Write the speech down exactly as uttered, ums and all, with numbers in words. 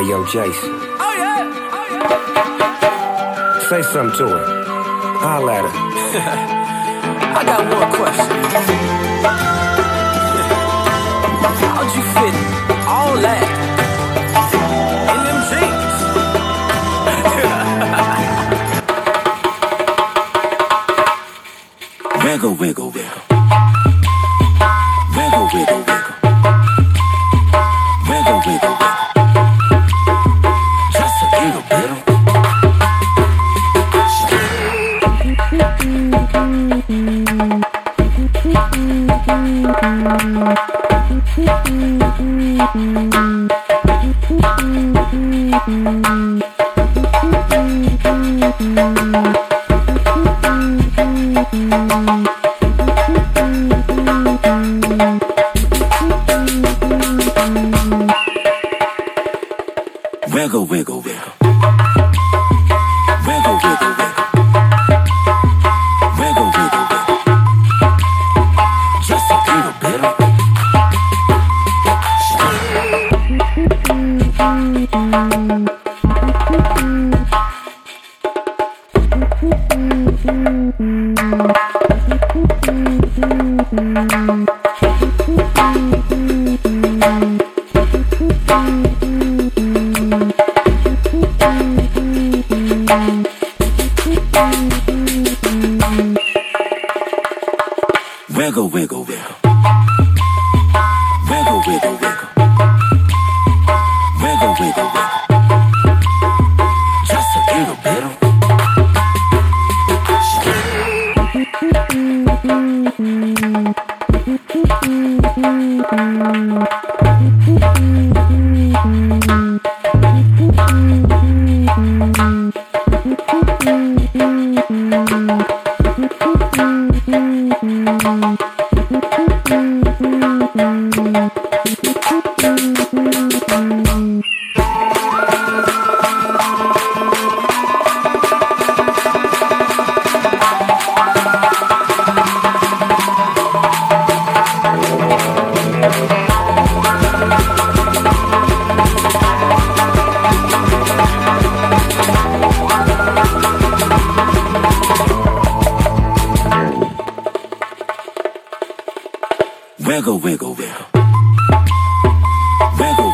Hey, yo, Jason. Oh, yeah. Oh, yeah. Say something to her. Holla at her. I got one question. How'd you fit all that in them jeans? Wiggle, wiggle, wiggle. Wiggle, wiggle, wiggle. Wiggle, wiggle, wiggle. Just a little bit. Wiggle, wiggle, wiggle. Wiggle, wiggle, wiggle. Wiggle, wiggle, wiggle. Just a little bit. Wiggle, wiggle, wiggle. Wiggle, wiggle, wiggle. Wiggle, wiggle, wiggle. Just a little bit. Wiggle, wiggle, wiggle. Wiggle,